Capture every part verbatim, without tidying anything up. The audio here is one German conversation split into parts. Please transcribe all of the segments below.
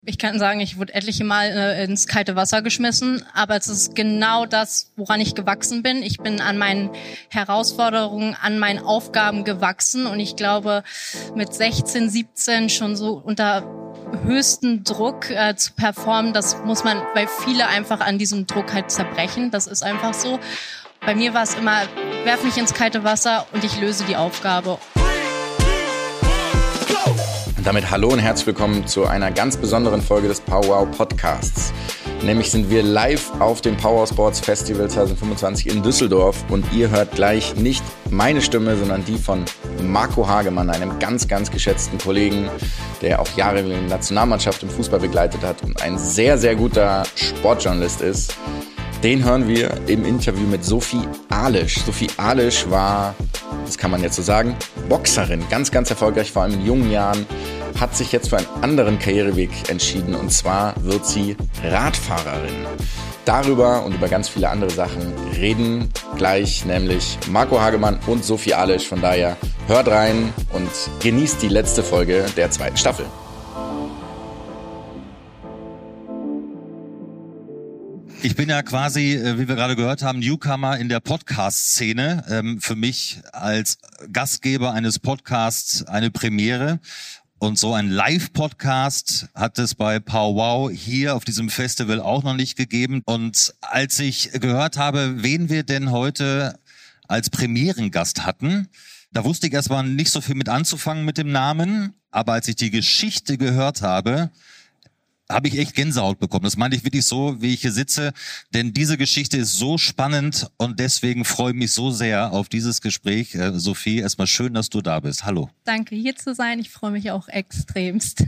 Ich kann sagen, ich wurde etliche Mal äh, ins kalte Wasser geschmissen, aber es ist genau das, woran ich gewachsen bin. Ich bin an meinen Herausforderungen, an meinen Aufgaben gewachsen und ich glaube, mit sechzehn, siebzehn schon so unter höchsten Druck äh, zu performen, das muss man, weil viele einfach an diesem Druck halt zerbrechen. Das ist einfach so. Bei mir war es immer, werf mich ins kalte Wasser und ich löse die Aufgabe. Und damit hallo und herzlich willkommen zu einer ganz besonderen Folge des POWWOW Podcasts. Nämlich sind wir live auf dem Power Sports Festival zwanzig fünfundzwanzig in Düsseldorf und ihr hört gleich nicht meine Stimme, sondern die von Marco Hagemann, einem ganz, ganz geschätzten Kollegen, der auch jahrelang die Nationalmannschaft im Fußball begleitet hat und ein sehr, sehr guter Sportjournalist ist. Den hören wir im Interview mit Sophie Alisch. Sophie Alisch war, das kann man jetzt so sagen, Boxerin, ganz, ganz erfolgreich, vor allem in jungen Jahren, hat sich jetzt für einen anderen Karriereweg entschieden und zwar wird sie Radfahrerin. Darüber und über ganz viele andere Sachen reden gleich nämlich Marco Hagemann und Sophie Alisch. Von daher hört rein und genießt die letzte Folge der zweiten Staffel. Ich bin ja quasi, wie wir gerade gehört haben, Newcomer in der Podcast-Szene. Ähm, für mich als Gastgeber eines Podcasts eine Premiere. Und so ein Live-Podcast hat es bei POWWOW hier auf diesem Festival auch noch nicht gegeben. Und als ich gehört habe, wen wir denn heute als Premierengast hatten, da wusste ich erstmal nicht so viel mit anzufangen mit dem Namen. Aber als ich die Geschichte gehört habe, habe ich echt Gänsehaut bekommen. Das meine ich wirklich so, wie ich hier sitze, denn diese Geschichte ist so spannend und deswegen freue ich mich so sehr auf dieses Gespräch. Äh, Sophie, erstmal schön, dass du da bist. Hallo. Danke, hier zu sein. Ich freue mich auch extremst.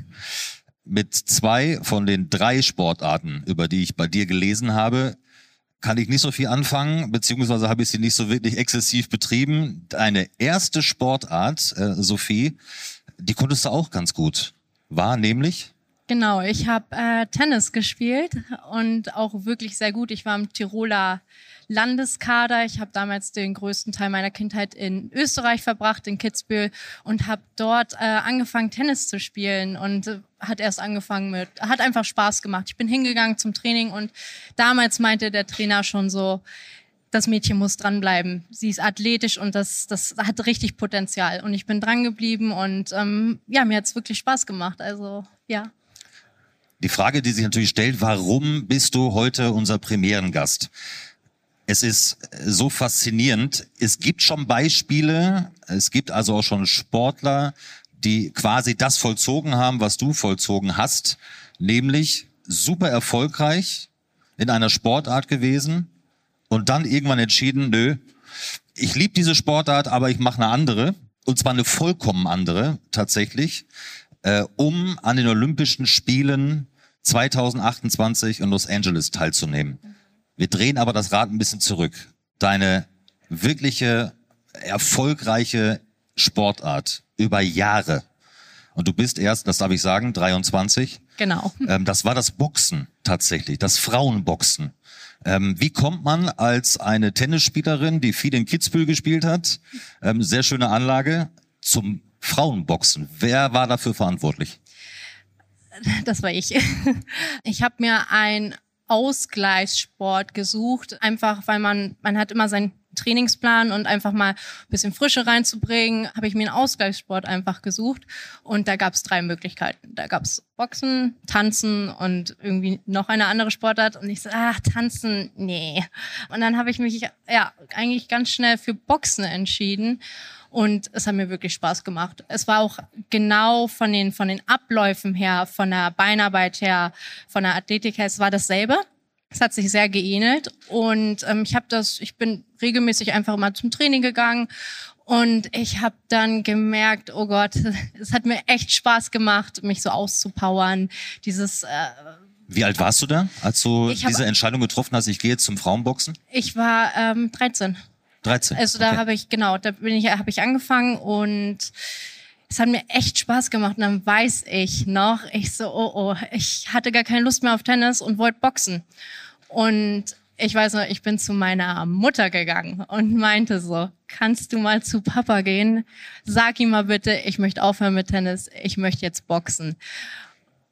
Mit zwei von den drei Sportarten, über die ich bei dir gelesen habe, kann ich nicht so viel anfangen, beziehungsweise habe ich sie nicht so wirklich exzessiv betrieben. Deine erste Sportart, äh, Sophie, die konntest du auch ganz gut. War nämlich... Genau, ich habe äh, Tennis gespielt und auch wirklich sehr gut. Ich war im Tiroler Landeskader. Ich habe damals den größten Teil meiner Kindheit in Österreich verbracht, in Kitzbühel, und habe dort äh, angefangen, Tennis zu spielen und äh, hat erst angefangen mit, hat einfach Spaß gemacht. Ich bin hingegangen zum Training und damals meinte der Trainer schon so, das Mädchen muss dranbleiben. Sie ist athletisch und das, das hat richtig Potenzial. Und ich bin dran geblieben und ähm, ja, mir hat's wirklich Spaß gemacht. Also ja. Die Frage, die sich natürlich stellt, warum bist du heute unser Premierengast? Es ist so faszinierend. Es gibt schon Beispiele, es gibt also auch schon Sportler, die quasi das vollzogen haben, was du vollzogen hast, nämlich super erfolgreich in einer Sportart gewesen und dann irgendwann entschieden, nö, ich liebe diese Sportart, aber ich mache eine andere, und zwar eine vollkommen andere tatsächlich, äh, um an den Olympischen Spielen zwanzig achtundzwanzig in Los Angeles teilzunehmen. Wir drehen aber das Rad ein bisschen zurück. Deine wirkliche, erfolgreiche Sportart über Jahre. Und du bist erst, das darf ich sagen, dreiundzwanzig. Genau. Ähm, das war das Boxen tatsächlich, das Frauenboxen. Ähm, wie kommt man als eine Tennisspielerin, die viel in Kitzbühel gespielt hat, ähm, sehr schöne Anlage, zum Frauenboxen? Wer war dafür verantwortlich? Das war ich. Ich habe mir einen Ausgleichssport gesucht, einfach weil man, man hat immer seinen Trainingsplan und einfach mal ein bisschen Frische reinzubringen, habe ich mir einen Ausgleichssport einfach gesucht und da gab es drei Möglichkeiten. Da gab es Boxen, Tanzen und irgendwie noch eine andere Sportart und ich so, ach, Tanzen, nee. Und dann habe ich mich ja eigentlich ganz schnell für Boxen entschieden. Und es hat mir wirklich Spaß gemacht. Es war auch genau von den von den Abläufen her, von der Beinarbeit her, von der Athletik her, es war dasselbe. Es hat sich sehr geähnelt und ähm, ich habe das, ich bin regelmäßig einfach mal zum Training gegangen und ich habe dann gemerkt, oh Gott, es hat mir echt Spaß gemacht, mich so auszupowern. Dieses. Äh, Wie alt warst du da, als du hab, diese Entscheidung getroffen hast? Ich gehe jetzt zum Frauenboxen. Ich war ähm, dreizehn. dreizehn. Also da okay. habe ich, genau, da bin ich, habe ich angefangen und es hat mir echt Spaß gemacht. Und dann weiß ich noch, ich so, oh, oh, ich hatte gar keine Lust mehr auf Tennis und wollte boxen. Und ich weiß noch, ich bin zu meiner Mutter gegangen und meinte so, kannst du mal zu Papa gehen? Sag ihm mal bitte, ich möchte aufhören mit Tennis, ich möchte jetzt boxen.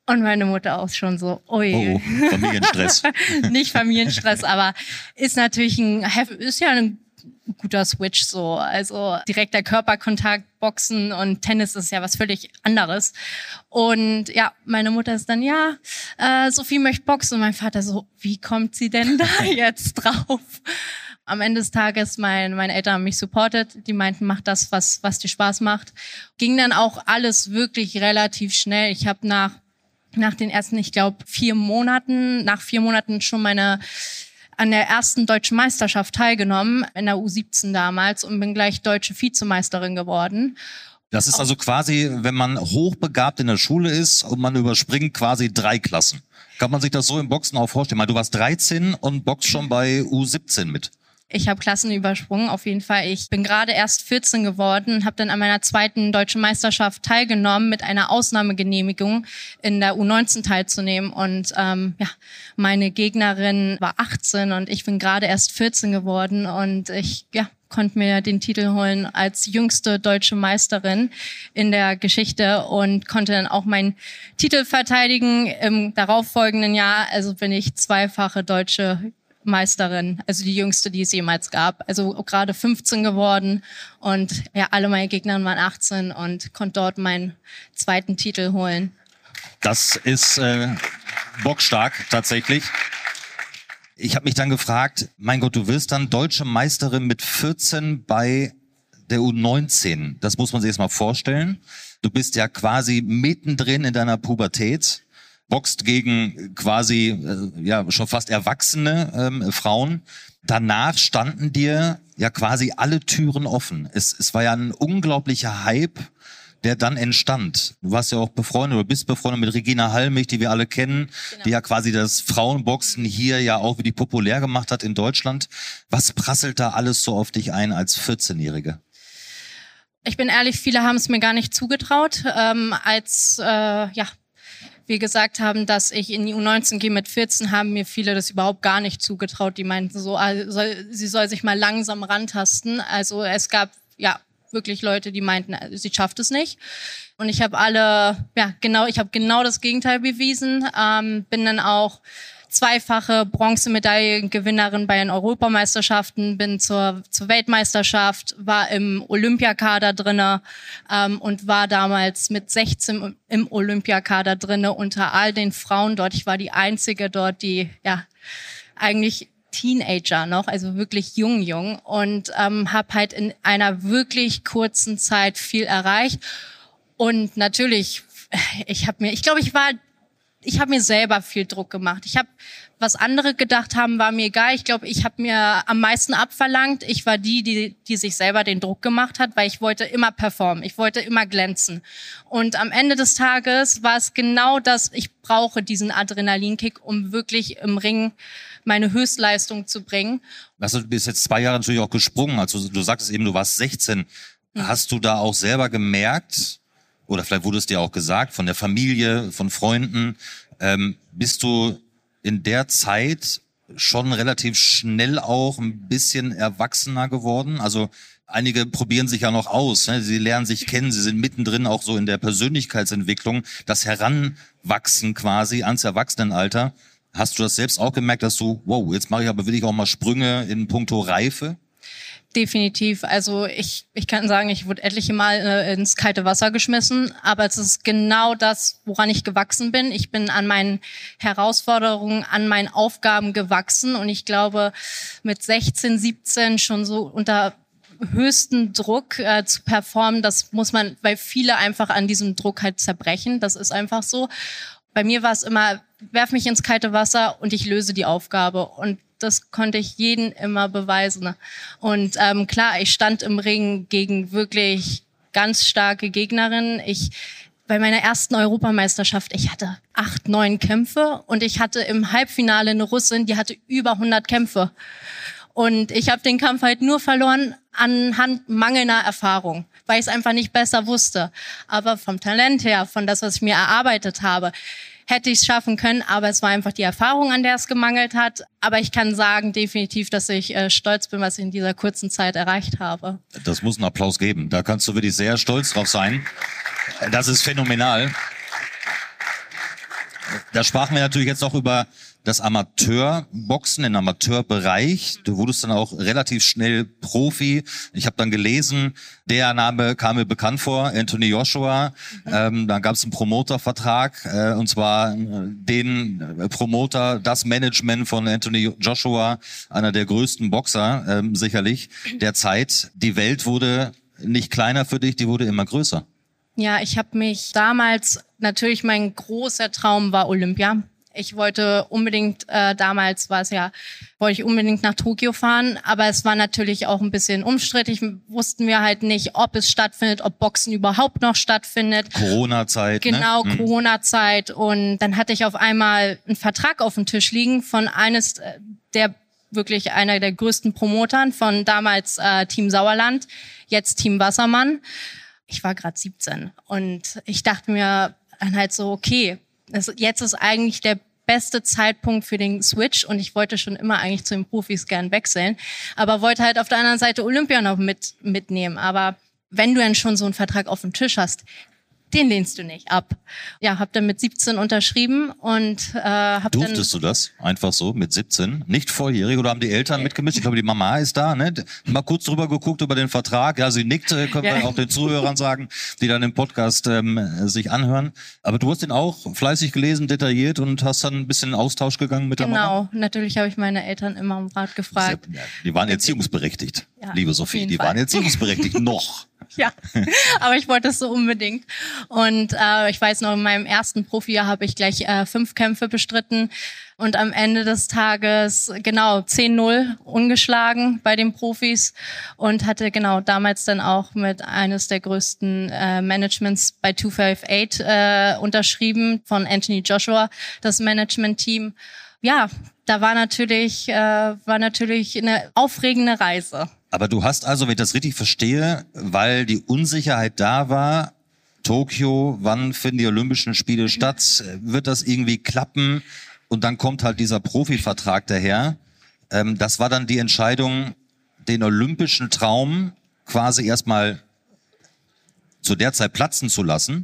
Und meine Mutter auch schon so, ui. Oh, oh, Familienstress. Nicht Familienstress, aber ist natürlich ein, ist ja ein guter Switch so. Also direkter Körperkontakt, Boxen und Tennis ist ja was völlig anderes. Und ja, meine Mutter ist dann, ja, äh, Sophie möchte boxen. Und mein Vater so, wie kommt sie denn da jetzt drauf? Am Ende des Tages, mein, meine Eltern haben mich supportet. Die meinten, mach das, was, was dir Spaß macht. Ging dann auch alles wirklich relativ schnell. Ich habe nach Nach den ersten, ich glaube, vier Monaten, nach vier Monaten schon meine an der ersten deutschen Meisterschaft teilgenommen, in der U siebzehn damals, und bin gleich deutsche Vizemeisterin geworden. Das ist also quasi, wenn man hochbegabt in der Schule ist und man überspringt quasi drei Klassen. Kann man sich das so im Boxen auch vorstellen? Weil du warst dreizehn und boxt schon bei U siebzehn mit. Ich habe Klassen übersprungen, auf jeden Fall. Ich bin gerade erst vierzehn geworden, habe dann an meiner zweiten deutschen Meisterschaft teilgenommen, mit einer Ausnahmegenehmigung in der U neunzehn teilzunehmen. Und ähm, ja, meine Gegnerin war achtzehn und ich bin gerade erst vierzehn geworden. Und ich ja, konnte mir den Titel holen als jüngste deutsche Meisterin in der Geschichte und konnte dann auch meinen Titel verteidigen im darauffolgenden Jahr. Also bin ich zweifache deutsche Meisterin, also die jüngste, die es jemals gab. Also gerade fünfzehn geworden und ja, alle meine Gegner waren achtzehn und konnte dort meinen zweiten Titel holen. Das ist äh, bockstark tatsächlich. Ich habe mich dann gefragt, mein Gott, du wirst dann deutsche Meisterin mit vierzehn bei der U neunzehn. Das muss man sich jetzt mal vorstellen. Du bist ja quasi mittendrin in deiner Pubertät. Boxt gegen quasi äh, ja schon fast erwachsene ähm, Frauen. Danach standen dir ja quasi alle Türen offen. Es, es war ja ein unglaublicher Hype, der dann entstand. Du warst ja auch befreundet oder bist befreundet mit Regina Halmich, die wir alle kennen, genau, die ja quasi das Frauenboxen hier ja auch wirklich populär gemacht hat in Deutschland. Was prasselt da alles so auf dich ein als vierzehnjährige? Ich bin ehrlich, viele haben es mir gar nicht zugetraut, ähm, als äh, ja wir gesagt haben, dass ich in die U neunzehn gehe mit vierzehn, haben mir viele das überhaupt gar nicht zugetraut. Die meinten so, also, sie soll sich mal langsam rantasten. Also es gab ja wirklich Leute, die meinten, sie schafft es nicht. Und ich habe alle, ja genau, ich habe genau das Gegenteil bewiesen. Ähm, bin dann auch zweifache Bronzemedaillengewinnerin bei den Europameisterschaften, bin zur, zur Weltmeisterschaft, war im Olympiakader drinne ähm, und war damals mit sechzehn im Olympiakader drinne unter all den Frauen dort. Ich war die einzige dort, die ja eigentlich Teenager noch, also wirklich jung, jung, und ähm, habe halt in einer wirklich kurzen Zeit viel erreicht. Und natürlich, ich habe mir, ich glaube, ich war Ich habe mir selber viel Druck gemacht. Ich habe, was andere gedacht haben, war mir egal. Ich glaube, ich habe mir am meisten abverlangt. Ich war die, die, die sich selber den Druck gemacht hat, weil ich wollte immer performen. Ich wollte immer glänzen. Und am Ende des Tages war es genau das, ich brauche diesen Adrenalinkick, um wirklich im Ring meine Höchstleistung zu bringen. Also, du bist jetzt zwei Jahre natürlich auch gesprungen. Also du sagtest eben, du warst sechzehn. Mhm. Hast du da auch selber gemerkt, oder vielleicht wurde es dir auch gesagt, von der Familie, von Freunden, ähm, bist du in der Zeit schon relativ schnell auch ein bisschen erwachsener geworden? Also einige probieren sich ja noch aus, ne? Sie lernen sich kennen, sie sind mittendrin auch so in der Persönlichkeitsentwicklung, das Heranwachsen quasi ans Erwachsenenalter. Hast du das selbst auch gemerkt, dass du, wow, jetzt mache ich aber wirklich auch mal Sprünge in puncto Reife? Definitiv. Also ich ich kann sagen, ich wurde etliche Mal äh, ins kalte Wasser geschmissen, aber es ist genau das, woran ich gewachsen bin. Ich bin an meinen Herausforderungen, an meinen Aufgaben gewachsen und ich glaube, mit sechzehn, siebzehn schon so unter höchsten Druck äh, zu performen, das muss man, weil viele einfach an diesem Druck halt zerbrechen. Das ist einfach so. Bei mir war es immer, werf mich ins kalte Wasser und ich löse die Aufgabe. Und das konnte ich jeden immer beweisen. Und ähm, klar, ich stand im Ring gegen wirklich ganz starke Gegnerinnen. Ich bei meiner ersten Europameisterschaft, ich hatte acht, neun Kämpfe und ich hatte im Halbfinale eine Russin, die hatte über hundert Kämpfe. Und ich habe den Kampf halt nur verloren anhand mangelnder Erfahrung, weil ich es einfach nicht besser wusste. Aber vom Talent her, von das, was ich mir erarbeitet habe, hätte ich es schaffen können, aber es war einfach die Erfahrung, an der es gemangelt hat. Aber ich kann sagen definitiv, dass ich äh, stolz bin, was ich in dieser kurzen Zeit erreicht habe. Das muss einen Applaus geben. Da kannst du wirklich sehr stolz drauf sein. Das ist phänomenal. Da sprachen wir natürlich jetzt auch über das Amateurboxen, den Amateurbereich. Du wurdest dann auch relativ schnell Profi. Ich habe dann gelesen, der Name kam mir bekannt vor, Anthony Joshua. Mhm. Ähm, dann gab es einen Promotervertrag, äh, und zwar den Promoter, das Management von Anthony Joshua, einer der größten Boxer ähm, sicherlich der Zeit. Die Welt wurde nicht kleiner für dich, die wurde immer größer. Ja, ich habe mich damals, natürlich mein großer Traum war Olympia. Ich wollte unbedingt, äh, damals war es ja, wollte ich unbedingt nach Tokio fahren, aber es war natürlich auch ein bisschen umstrittig. Wussten wir halt nicht, ob es stattfindet, ob Boxen überhaupt noch stattfindet. Corona-Zeit. Genau, ne? Corona-Zeit. Und dann hatte ich auf einmal einen Vertrag auf dem Tisch liegen von eines der, wirklich einer der größten Promotern von damals äh, Team Sauerland, jetzt Team Wassermann. Ich war gerade siebzehn und ich dachte mir dann halt so, okay, das, jetzt ist eigentlich der beste Zeitpunkt für den Switch und ich wollte schon immer eigentlich zu den Profis gern wechseln, aber wollte halt auf der anderen Seite Olympia noch mit mitnehmen. Aber wenn du dann schon so einen Vertrag auf dem Tisch hast, den lehnst du nicht ab. Ja, hab dann mit siebzehn unterschrieben und äh, hab dann... Durftest du das einfach so mit siebzehn? Nicht volljährig oder haben die Eltern mitgemischt? Ich glaube, die Mama ist da, ne? Mal kurz drüber geguckt über den Vertrag. Ja, sie nickt, können ja. wir auch den Zuhörern sagen, die dann im Podcast ähm, sich anhören. Aber du hast den auch fleißig gelesen, detailliert und hast dann ein bisschen in Austausch gegangen mit genau. der Mama? Genau, natürlich habe ich meine Eltern immer um Rat gefragt. Ja, die waren erziehungsberechtigt, ja, liebe Sophie. Die Fall. waren erziehungsberechtigt, noch. Ja, aber ich wollte es so unbedingt. Und äh, ich weiß noch, in meinem ersten Profijahr habe ich gleich äh, fünf Kämpfe bestritten. Und am Ende des Tages, genau, zehn null ungeschlagen bei den Profis. Und hatte genau damals dann auch mit eines der größten äh, Managements bei zwei fünf acht äh, unterschrieben, von Anthony Joshua, das Management-Team. Ja, da war natürlich, äh, war natürlich eine aufregende Reise. Aber du hast also, wenn ich das richtig verstehe, weil die Unsicherheit da war, Tokio, wann finden die Olympischen Spiele statt, wird das irgendwie klappen? Und dann kommt halt dieser Profivertrag daher. Ähm, das war dann die Entscheidung, den olympischen Traum quasi erstmal zu der Zeit platzen zu lassen,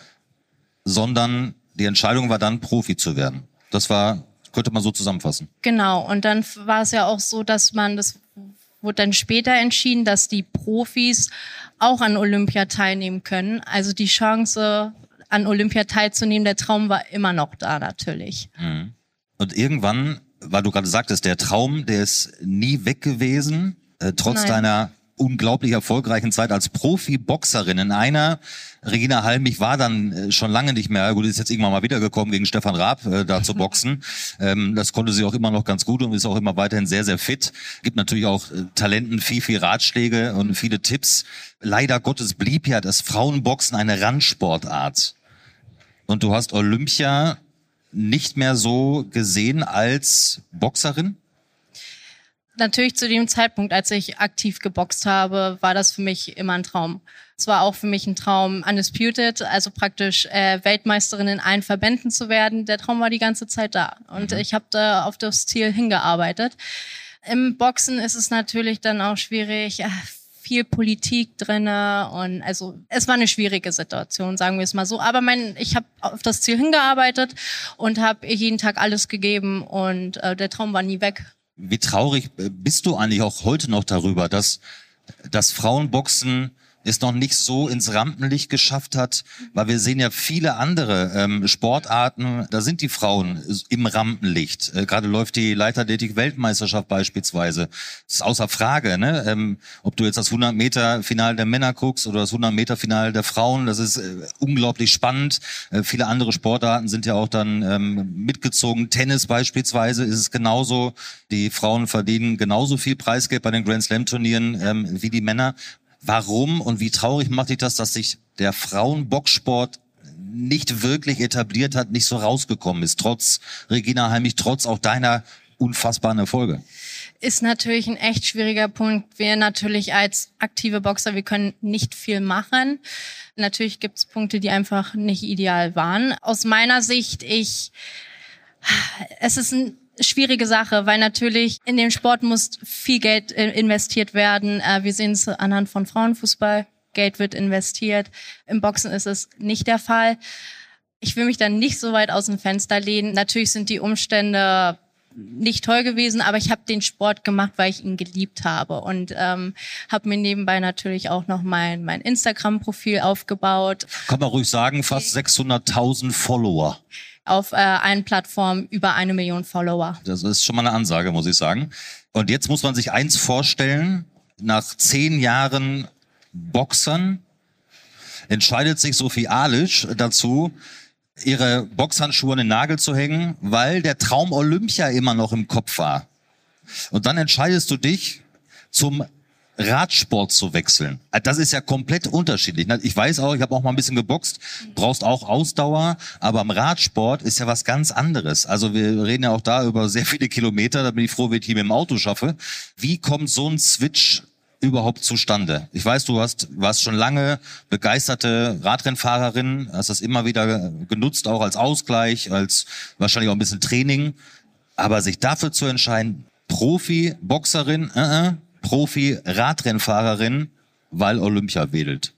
sondern die Entscheidung war dann, Profi zu werden. Das war, könnte man so zusammenfassen. Genau, und dann war es ja auch so, dass man das... wurde dann später entschieden, dass die Profis auch an Olympia teilnehmen können. Also die Chance, an Olympia teilzunehmen, der Traum war immer noch da natürlich. Und irgendwann, weil du gerade sagtest, der Traum, der ist nie weg gewesen, äh, trotz Nein. deiner unglaublich erfolgreichen Zeit als Profi-Boxerin. In einer, Regina Halmich war dann äh, schon lange nicht mehr, gut, ist jetzt irgendwann mal wiedergekommen, gegen Stefan Raab äh, da zu boxen. ähm, das konnte sie auch immer noch ganz gut und ist auch immer weiterhin sehr, sehr fit. Gibt natürlich auch äh, Talenten viel, viel Ratschläge und viele Tipps. Leider Gottes blieb ja das Frauenboxen eine Randsportart. Und du hast Olympia nicht mehr so gesehen als Boxerin? Natürlich zu dem Zeitpunkt, als ich aktiv geboxt habe, war das für mich immer ein Traum. Es war auch für mich ein Traum, Undisputed, also praktisch äh, Weltmeisterin in allen Verbänden zu werden. Der Traum war die ganze Zeit da und mhm. ich habe da auf das Ziel hingearbeitet. Im Boxen ist es natürlich dann auch schwierig, äh, viel Politik drinne und also es war eine schwierige Situation, sagen wir es mal so. Aber mein, ich habe auf das Ziel hingearbeitet und habe jeden Tag alles gegeben und äh, der Traum war nie weg. Wie traurig bist du eigentlich auch heute noch darüber, dass das Frauenboxen es noch nicht so ins Rampenlicht geschafft hat, weil wir sehen ja viele andere ähm, Sportarten, da sind die Frauen im Rampenlicht. Äh, gerade läuft die Leichtathletik-Weltmeisterschaft beispielsweise. Das ist außer Frage, ne? Ähm, ob du jetzt das hundert Meter Final der Männer guckst oder das hundert Meter Final der Frauen, das ist äh, unglaublich spannend. Äh, viele andere Sportarten sind ja auch dann ähm, mitgezogen. Tennis beispielsweise ist es genauso. Die Frauen verdienen genauso viel Preisgeld bei den Grand Slam Turnieren ähm, wie die Männer. Warum und wie traurig macht dich das, dass sich der Frauenboxsport nicht wirklich etabliert hat, nicht so rausgekommen ist, trotz Regina Halmich, trotz auch deiner unfassbaren Erfolge? Ist natürlich ein echt schwieriger Punkt. Wir natürlich als aktive Boxer, wir können nicht viel machen. Natürlich gibt es Punkte, die einfach nicht ideal waren. Aus meiner Sicht, ich, es ist ein schwierige Sache, weil natürlich in dem Sport muss viel Geld investiert werden. Wir sehen es anhand von Frauenfußball. Geld wird investiert. Im Boxen ist es nicht der Fall. Ich will mich dann nicht so weit aus dem Fenster lehnen. Natürlich sind die Umstände nicht toll gewesen, aber ich habe den Sport gemacht, weil ich ihn geliebt habe und ähm, habe mir nebenbei natürlich auch noch mein mein Instagram-Profil aufgebaut. Kann man ruhig sagen, fast sechshunderttausend Follower. Auf äh, allen Plattformen über eine Million Follower. Das ist schon mal eine Ansage, muss ich sagen. Und jetzt muss man sich eins vorstellen, nach zehn Jahren Boxern entscheidet sich Sophie Alisch dazu, ihre Boxhandschuhe an den Nagel zu hängen, weil der Traum Olympia immer noch im Kopf war. Und dann entscheidest du dich, zum Radsport zu wechseln. Das ist ja komplett unterschiedlich. Ich weiß auch, ich habe auch mal ein bisschen geboxt, brauchst auch Ausdauer, aber im Radsport ist ja was ganz anderes. Also wir reden ja auch da über sehr viele Kilometer, da bin ich froh, wenn ich hier mit dem Auto schaffe. Wie kommt so ein Switch überhaupt zustande? Ich weiß, du hast, warst schon lange begeisterte Radrennfahrerin, hast das immer wieder genutzt, auch als Ausgleich, als wahrscheinlich auch ein bisschen Training. Aber sich dafür zu entscheiden, Profi-Boxerin, äh, äh, Profi-Radrennfahrerin, weil Olympia wedelt.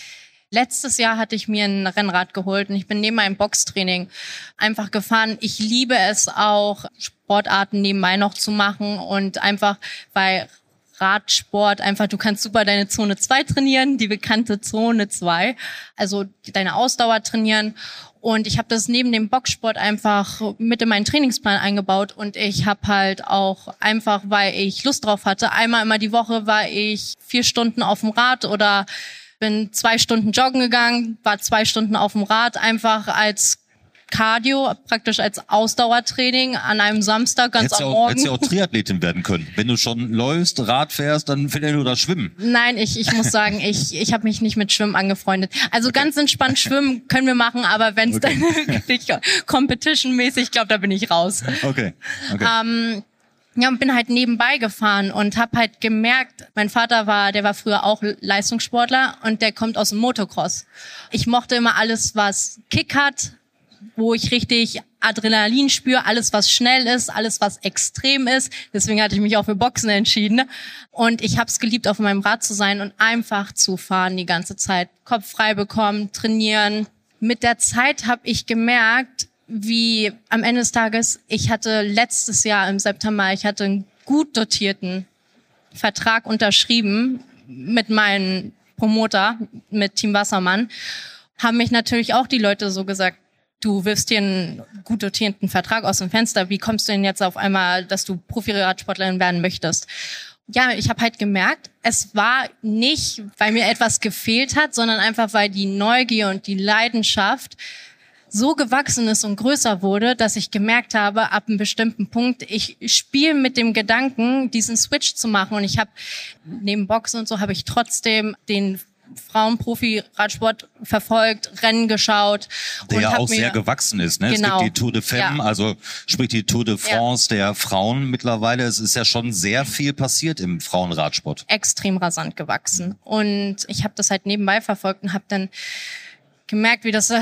Letztes Jahr hatte ich mir ein Rennrad geholt und ich bin neben meinem Boxtraining einfach gefahren. Ich liebe es auch, Sportarten nebenbei noch zu machen und einfach, weil Radsport einfach, du kannst super deine Zone zwei trainieren, die bekannte Zone zwei, also deine Ausdauer trainieren. Und ich habe das neben dem Boxsport einfach mit in meinen Trainingsplan eingebaut und ich habe halt auch einfach, weil ich Lust drauf hatte, einmal immer die Woche war ich vier Stunden auf dem Rad oder bin zwei Stunden joggen gegangen, war zwei Stunden auf dem Rad, einfach als Cardio, praktisch als Ausdauertraining an einem Samstag ganz hättest am auch, Morgen. Hättest ja auch Triathletin werden können. Wenn du schon läufst, Rad fährst, dann findet nur das Schwimmen. Nein, ich ich muss sagen, ich ich habe mich nicht mit Schwimmen angefreundet. Also okay. Ganz entspannt schwimmen können wir machen, aber wenn es okay. dann wirklich competition-mäßig, ich glaube, da bin ich raus. Okay. okay. Ähm, ja, und bin halt nebenbei gefahren und habe halt gemerkt, mein Vater war, der war früher auch Leistungssportler und der kommt aus dem Motocross. Ich mochte immer alles, was Kick hat, wo ich richtig Adrenalin spüre, alles was schnell ist, alles was extrem ist. Deswegen hatte ich mich auch für Boxen entschieden. Und ich habe es geliebt, auf meinem Rad zu sein und einfach zu fahren die ganze Zeit. Kopf frei bekommen, trainieren. Mit der Zeit habe ich gemerkt, wie am Ende des Tages, ich hatte letztes Jahr im September, ich hatte einen gut dotierten Vertrag unterschrieben mit meinem Promoter, mit Team Wassermann. Haben mich natürlich auch die Leute so gesagt, du wirfst dir einen gut dotierten Vertrag aus dem Fenster. Wie kommst du denn jetzt auf einmal, dass du Profi-Radsportlerin werden möchtest? Ja, ich habe halt gemerkt, es war nicht, weil mir etwas gefehlt hat, sondern einfach, weil die Neugier und die Leidenschaft so gewachsen ist und größer wurde, dass ich gemerkt habe, ab einem bestimmten Punkt, ich spiele mit dem Gedanken, diesen Switch zu machen. Und ich habe neben Boxen und so, habe ich trotzdem den Frauenprofi-Radsport verfolgt, Rennen geschaut. Der und ja auch mir, sehr gewachsen ist. Ne? Genau. Es gibt die Tour de Femme, ja. also sprich die Tour de France ja. der Frauen mittlerweile. Es ist ja schon sehr viel passiert im Frauenradsport. Extrem rasant gewachsen. Und ich habe das halt nebenbei verfolgt und habe dann gemerkt, wie das... Äh,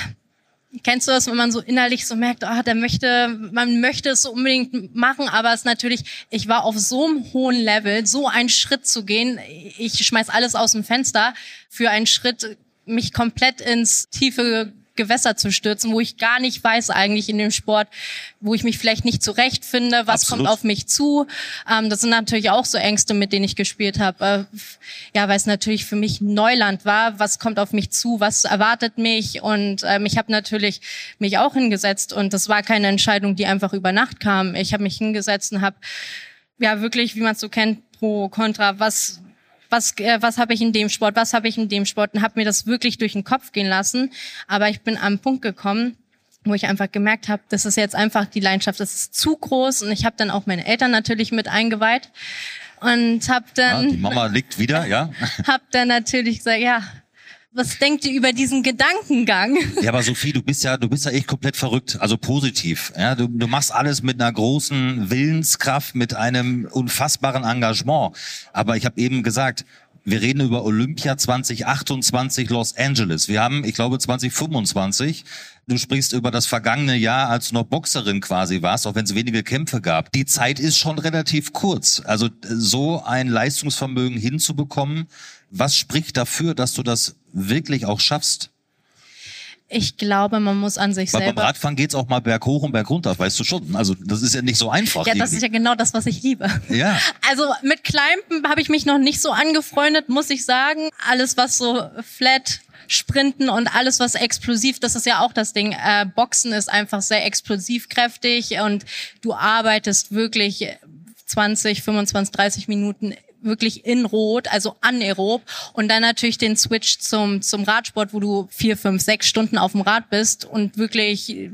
Kennst du das, wenn man so innerlich so merkt, ah, der möchte, man möchte es so unbedingt machen, aber es natürlich, ich war auf so einem hohen Level, so einen Schritt zu gehen, ich schmeiß alles aus dem Fenster für einen Schritt, mich komplett ins tiefe Gewässer zu stürzen, wo ich gar nicht weiß eigentlich in dem Sport, wo ich mich vielleicht nicht zurechtfinde, was Absolut. kommt auf mich zu. Ähm, das sind natürlich auch so Ängste, mit denen ich gespielt habe. Äh, ja, weil es natürlich für mich Neuland war. Was kommt auf mich zu? Was erwartet mich? Und ähm, ich habe natürlich mich auch hingesetzt und das war keine Entscheidung, die einfach über Nacht kam. Ich habe mich hingesetzt und habe ja wirklich, wie man es so kennt, pro, contra, was was äh, was habe ich in dem Sport, was habe ich in dem Sport und habe mir das wirklich durch den Kopf gehen lassen. Aber ich bin am Punkt gekommen, wo ich einfach gemerkt habe, das ist jetzt einfach die Leidenschaft, das ist zu groß und ich habe dann auch meine Eltern natürlich mit eingeweiht und habe dann... Ja, die Mama liegt wieder, ja? Habe dann natürlich gesagt, ja, was denkt ihr über diesen Gedankengang? Ja, aber Sophie, du bist ja, du bist ja echt komplett verrückt, also positiv. Ja, du, du machst alles mit einer großen Willenskraft, mit einem unfassbaren Engagement. Aber ich habe eben gesagt, wir reden über Olympia zwanzig achtundzwanzig Los Angeles. Wir haben, ich glaube, zwanzig fünfundzwanzig. Du sprichst über das vergangene Jahr, als du noch Boxerin quasi warst, auch wenn es wenige Kämpfe gab. Die Zeit ist schon relativ kurz. Also so ein Leistungsvermögen hinzubekommen, was spricht dafür, dass du das wirklich auch schaffst? Ich glaube, man muss an sich Weil selber... beim Radfahren geht's auch mal berghoch und bergunter, weißt du schon. Also das ist ja nicht so einfach. Ja, das ist ja genau das, was ich liebe. Ja. Also mit Climben habe ich mich noch nicht so angefreundet, muss ich sagen. Alles, was so flat, Sprinten und alles, was explosiv, das ist ja auch das Ding. Äh, Boxen ist einfach sehr explosivkräftig und du arbeitest wirklich zwanzig, fünfundzwanzig, dreißig Minuten wirklich in Rot, also anaerob, und dann natürlich den Switch zum zum Radsport, wo du vier, fünf, sechs Stunden auf dem Rad bist und wirklich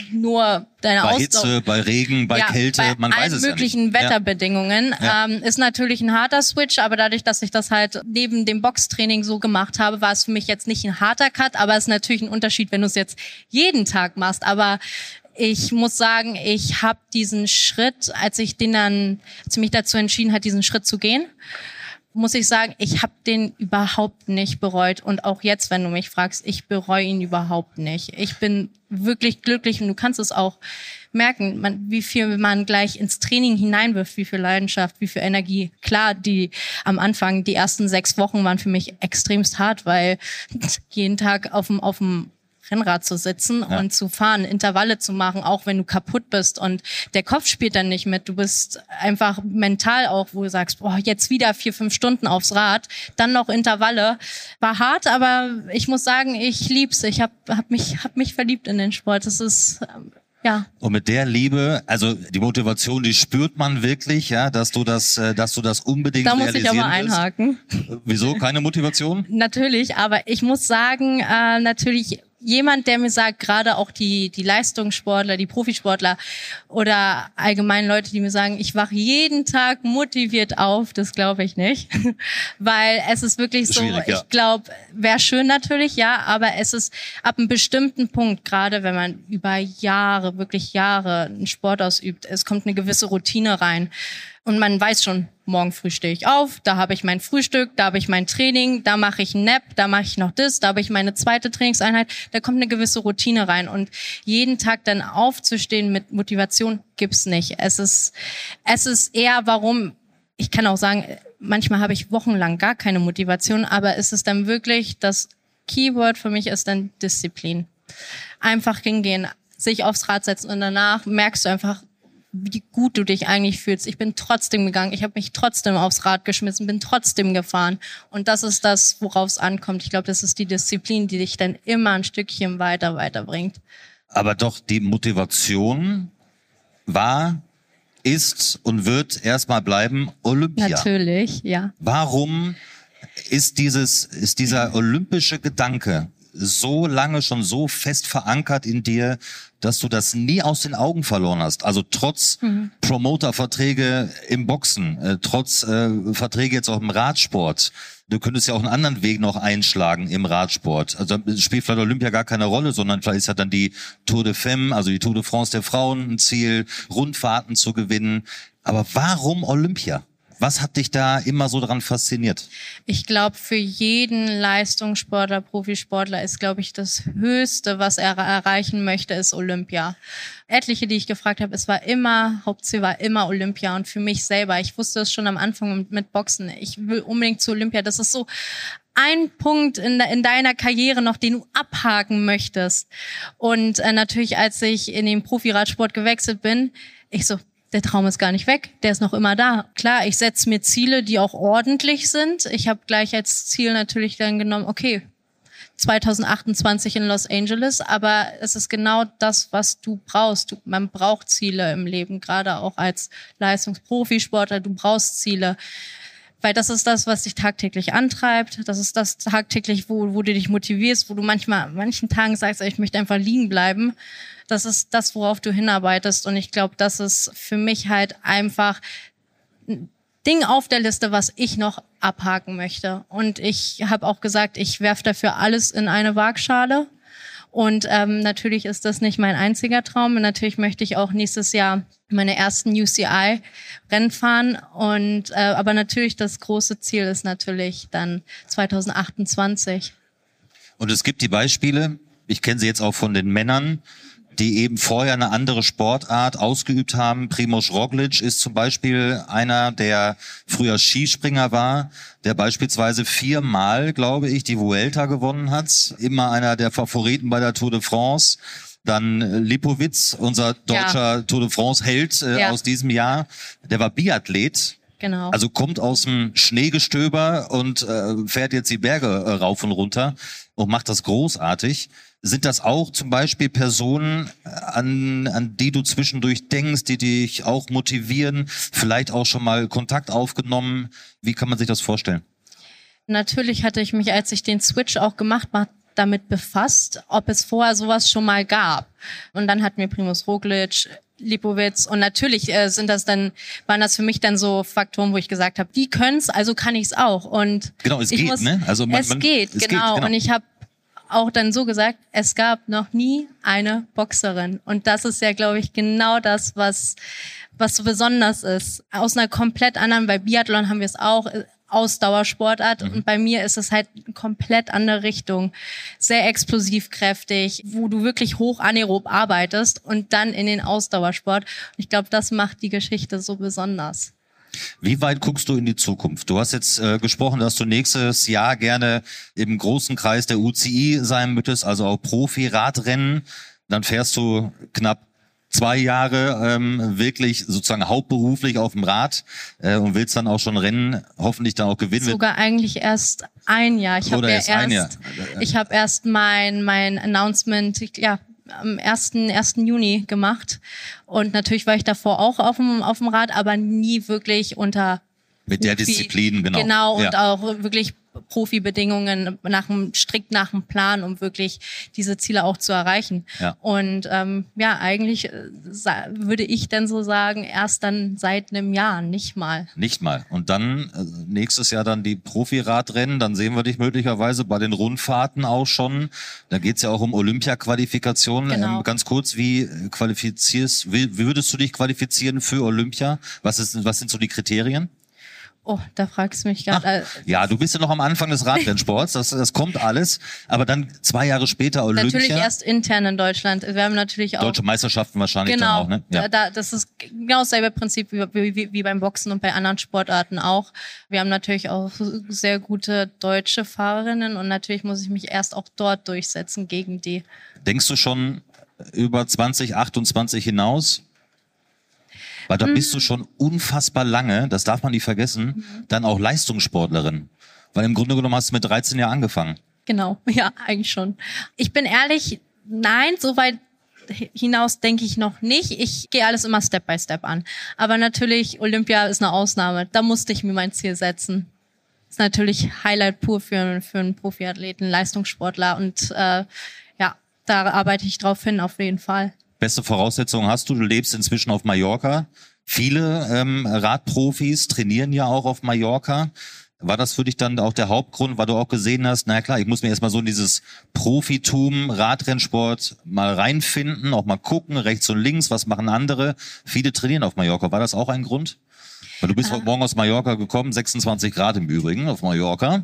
nur deine Bei Ausdauer... Hitze, bei Regen, bei ja, Kälte, bei man weiß es ja nicht. allen möglichen Wetterbedingungen. Ja. Ähm, ist natürlich ein harter Switch, aber dadurch, dass ich das halt neben dem Boxtraining so gemacht habe, war es für mich jetzt nicht ein harter Cut, aber es ist natürlich ein Unterschied, wenn du es jetzt jeden Tag machst. Aber ich muss sagen, ich habe diesen Schritt, als ich den dann, als ich mich dazu entschieden hat, diesen Schritt zu gehen, muss ich sagen, ich habe den überhaupt nicht bereut. Und auch jetzt, wenn du mich fragst, ich bereue ihn überhaupt nicht. Ich bin wirklich glücklich und du kannst es auch merken, man, wie viel man gleich ins Training hineinwirft, wie viel Leidenschaft, wie viel Energie. Klar, die am Anfang, die ersten sechs Wochen waren für mich extremst hart, weil jeden Tag auf dem auf dem Rennrad zu sitzen ja. und zu fahren, Intervalle zu machen, auch wenn du kaputt bist und der Kopf spielt dann nicht mit. Du bist einfach mental auch, wo du sagst, boah, jetzt wieder vier, fünf Stunden aufs Rad, dann noch Intervalle. War hart, aber ich muss sagen, ich lieb's. Ich hab, hab mich, hab mich verliebt in den Sport. Das ist, ähm, ja. Und mit der Liebe, also die Motivation, die spürt man wirklich, ja, dass du das, dass du das unbedingt da muss realisieren ich aber willst. einhaken. Wieso? Keine Motivation? Natürlich, aber ich muss sagen, äh, natürlich jemand, der mir sagt, gerade auch die die Leistungssportler, die Profisportler oder allgemein Leute, die mir sagen, ich wache jeden Tag motiviert auf, das glaube ich nicht. Weil es ist wirklich so, Schwierig, ja. ich glaube, wäre schön natürlich, ja, aber es ist ab einem bestimmten Punkt, gerade wenn man über Jahre, wirklich Jahre einen Sport ausübt, es kommt eine gewisse Routine rein. Und man weiß schon, morgen früh stehe ich auf, da habe ich mein Frühstück, da habe ich mein Training, da mache ich einen Nap, da mache ich noch das, da habe ich meine zweite Trainingseinheit. Da kommt eine gewisse Routine rein. Und jeden Tag dann aufzustehen mit Motivation gibt's nicht. Es ist, es ist eher, warum, ich kann auch sagen, manchmal habe ich wochenlang gar keine Motivation, aber es ist dann wirklich, das Keyword für mich ist dann Disziplin. Einfach hingehen, sich aufs Rad setzen und danach merkst du einfach, wie gut du dich eigentlich fühlst. Ich bin trotzdem gegangen, ich habe mich trotzdem aufs Rad geschmissen, bin trotzdem gefahren. Und das ist das, worauf es ankommt. Ich glaube, das ist die Disziplin, die dich dann immer ein Stückchen weiter, weiterbringt. Aber doch die Motivation war, ist und wird erstmal bleiben Olympia. Natürlich, ja. Warum ist dieses, ist dieser olympische Gedanke so lange schon so fest verankert in dir, dass du das nie aus den Augen verloren hast? Also trotz mhm. Promoter-Verträge im Boxen, äh, trotz äh, Verträge jetzt auch im Radsport. Du könntest ja auch einen anderen Weg noch einschlagen im Radsport. Also spielt vielleicht Olympia gar keine Rolle, sondern vielleicht ist ja dann die Tour de Femme, also die Tour de France der Frauen, ein Ziel, Rundfahrten zu gewinnen. Aber warum Olympia? Was hat dich da immer so dran fasziniert? Ich glaube, für jeden Leistungssportler, Profisportler ist, glaube ich, das Höchste, was er erreichen möchte, ist Olympia. Etliche, die ich gefragt habe, es war immer, Hauptziel war immer Olympia. Und für mich selber, ich wusste es schon am Anfang mit Boxen, ich will unbedingt zu Olympia. Das ist so ein Punkt in, in deiner Karriere noch, den du abhaken möchtest. Und äh, natürlich, als ich in den Profiradsport gewechselt bin, ich so, der Traum ist gar nicht weg, der ist noch immer da. Klar, ich setze mir Ziele, die auch ordentlich sind. Ich habe gleich als Ziel natürlich dann genommen, okay, zwanzig achtundzwanzig in Los Angeles, aber es ist genau das, was du brauchst. Du, man braucht Ziele im Leben, gerade auch als Leistungsprofisportler, du brauchst Ziele. Weil das ist das, was dich tagtäglich antreibt. Das ist das tagtäglich, wo, wo du dich motivierst, wo du manchmal, an manchen Tagen sagst, ich möchte einfach liegen bleiben. Das ist das, worauf du hinarbeitest. Und ich glaube, das ist für mich halt einfach ein Ding auf der Liste, was ich noch abhaken möchte. Und ich habe auch gesagt, ich werfe dafür alles in eine Waagschale. Und ähm, natürlich ist das nicht mein einziger Traum. Und natürlich möchte ich auch nächstes Jahr meine ersten U C I-Rennen fahren. Und äh, aber natürlich das große Ziel ist natürlich dann zwanzig achtundzwanzig. Und es gibt die Beispiele, ich kenne sie jetzt auch von den Männern, die eben vorher eine andere Sportart ausgeübt haben. Primož Roglič ist zum Beispiel einer, der früher Skispringer war, der beispielsweise viermal, glaube ich, die Vuelta gewonnen hat. Immer einer der Favoriten bei der Tour de France. Dann Lipowitz, unser deutscher ja. Tour de France-Held äh, ja. aus diesem Jahr. Der war Biathlet. Genau. Also kommt aus dem Schneegestöber und äh, fährt jetzt die Berge äh, rauf und runter und macht das großartig. Sind das auch zum Beispiel Personen, an, an die du zwischendurch denkst, die dich auch motivieren, vielleicht auch schon mal Kontakt aufgenommen? Wie kann man sich das vorstellen? Natürlich hatte ich mich, als ich den Switch auch gemacht habe, damit befasst, ob es vorher sowas schon mal gab. Und dann hatten wir Primož Roglič, Lipowitz und natürlich äh, sind das dann waren das für mich dann so Faktoren, wo ich gesagt habe, die können's, also kann ich's auch. Und genau, es ich geht, muss, ne? Also man, es man, geht, es genau. geht, genau. Und ich habe auch dann so gesagt, es gab noch nie eine Boxerin. Und das ist ja, glaube ich, genau das, was was so besonders ist. Aus einer komplett anderen, bei Biathlon haben wir es auch, Ausdauersportart. Mhm. Und bei mir ist es halt eine komplett andere Richtung. Sehr explosiv kräftig, wo du wirklich hoch anaerob arbeitest und dann in den Ausdauersport. Und ich glaube, das macht die Geschichte so besonders. Wie weit guckst du in die Zukunft? Du hast jetzt äh, gesprochen, dass du nächstes Jahr gerne im großen Kreis der U C I sein möchtest, also auch Profi-Radrennen. Dann fährst du knapp zwei Jahre ähm, wirklich sozusagen hauptberuflich auf dem Rad äh, und willst dann auch schon Rennen, hoffentlich dann auch gewinnen. Sogar eigentlich erst ein Jahr. Ich habe ja erst, erst ich habe erst mein mein Announcement, ja, am ersten ersten Juni gemacht und natürlich war ich davor auch auf dem auf dem Rad, aber nie wirklich unter mit der Disziplin, genau. Genau, und ja. auch wirklich Profibedingungen nach dem, strikt nach dem Plan, um wirklich diese Ziele auch zu erreichen. Ja. Und ähm, ja, eigentlich äh, würde ich dann so sagen, erst dann seit einem Jahr, nicht mal. Nicht mal. Und dann äh, nächstes Jahr dann die Profiradrennen, dann sehen wir dich möglicherweise bei den Rundfahrten auch schon. Da geht's ja auch um Olympia-Qualifikationen. Genau. Ähm, ganz kurz, wie qualifizierst, wie, wie würdest du dich qualifizieren für Olympia? Was ist, was sind so die Kriterien? Oh, da fragst du mich gerade. Ja, du bist ja noch am Anfang des Radrennsports, das, das kommt alles, aber dann zwei Jahre später Olympia. Natürlich erst intern in Deutschland. Wir haben natürlich auch deutsche Meisterschaften wahrscheinlich genau, dann auch, ne? Ja. Da, da, das ist genau dasselbe Prinzip wie, wie, wie beim Boxen und bei anderen Sportarten auch. Wir haben natürlich auch sehr gute deutsche Fahrerinnen und natürlich muss ich mich erst auch dort durchsetzen gegen die. Denkst du schon über zwanzig achtundzwanzig hinaus? Weil da bist du schon unfassbar lange, das darf man nicht vergessen, mhm. dann auch Leistungssportlerin. Weil im Grunde genommen hast du mit dreizehn Jahren angefangen. Genau, ja, eigentlich schon. Ich bin ehrlich, nein, so weit hinaus denke ich noch nicht. Ich gehe alles immer Step by Step an. Aber natürlich, Olympia ist eine Ausnahme. Da musste ich mir mein Ziel setzen. Ist natürlich Highlight pur für, für einen Profiathleten, Leistungssportler. Und äh, ja, da arbeite ich drauf hin, auf jeden Fall. Beste Voraussetzungen hast du, du lebst inzwischen auf Mallorca. Viele ähm, Radprofis trainieren ja auch auf Mallorca. War das für dich dann auch der Hauptgrund, weil du auch gesehen hast, na klar, ich muss mir erstmal so in dieses Profitum, Radrennsport mal reinfinden, auch mal gucken, rechts und links, was machen andere. Viele trainieren auf Mallorca. War das auch ein Grund? Weil du bist heute Morgen aus Mallorca gekommen, sechsundzwanzig Grad im Übrigen auf Mallorca.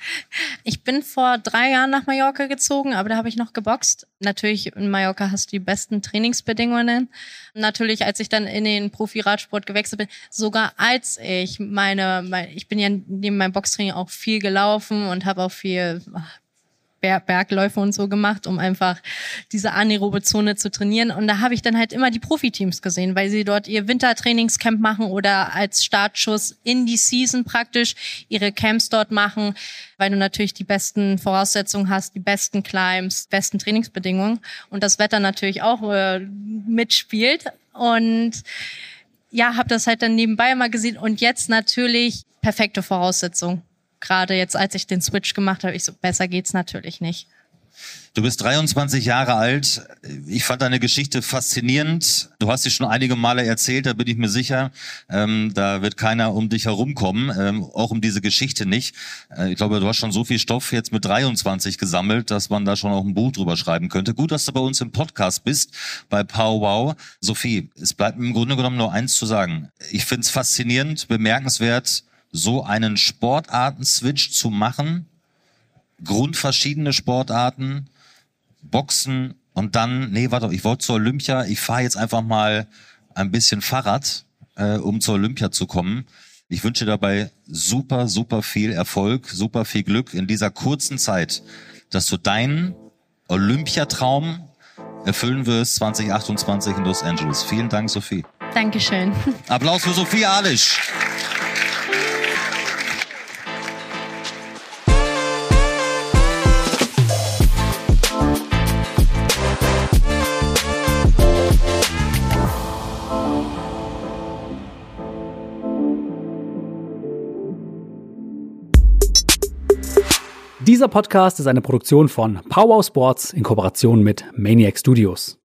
Ich bin vor drei Jahren nach Mallorca gezogen, aber da habe ich noch geboxt. Natürlich, in Mallorca hast du die besten Trainingsbedingungen. Natürlich, als ich dann in den Profi-Radsport gewechselt bin, sogar als ich meine, meine ich bin ja neben meinem Boxtraining auch viel gelaufen und habe auch viel Ber- Bergläufe und so gemacht, um einfach diese anaerobe Zone zu trainieren. Und da habe ich dann halt immer die Profiteams gesehen, weil sie dort ihr Wintertrainingscamp machen oder als Startschuss in die Season praktisch ihre Camps dort machen, weil du natürlich die besten Voraussetzungen hast, die besten Climbs, besten Trainingsbedingungen und das Wetter natürlich auch äh, mitspielt. Und ja, habe das halt dann nebenbei mal gesehen und jetzt natürlich perfekte Voraussetzungen. Gerade jetzt, als ich den Switch gemacht habe, ich so, besser geht's natürlich nicht. Du bist dreiundzwanzig Jahre alt. Ich fand deine Geschichte faszinierend. Du hast sie schon einige Male erzählt, da bin ich mir sicher. Ähm, da wird keiner um dich herumkommen, ähm, auch um diese Geschichte nicht. Äh, ich glaube, du hast schon so viel Stoff jetzt mit dreiundzwanzig gesammelt, dass man da schon auch ein Buch drüber schreiben könnte. Gut, dass du bei uns im Podcast bist, bei Powwow. Sophie, es bleibt im Grunde genommen nur eins zu sagen. Ich finde es faszinierend, bemerkenswert, so einen Sportarten-Switch zu machen, grundverschiedene Sportarten, Boxen, und dann, nee, warte, ich wollte zur Olympia, ich fahre jetzt einfach mal ein bisschen Fahrrad, äh, um zur Olympia zu kommen. Ich wünsche dabei super, super viel Erfolg, super viel Glück in dieser kurzen Zeit, dass du deinen Olympiatraum erfüllen wirst zwanzig achtundzwanzig in Los Angeles. Vielen Dank, Sophie. Dankeschön. Applaus für Sophie Alisch. Dieser Podcast ist eine Produktion von Powwow Sports in Kooperation mit Maniac Studios.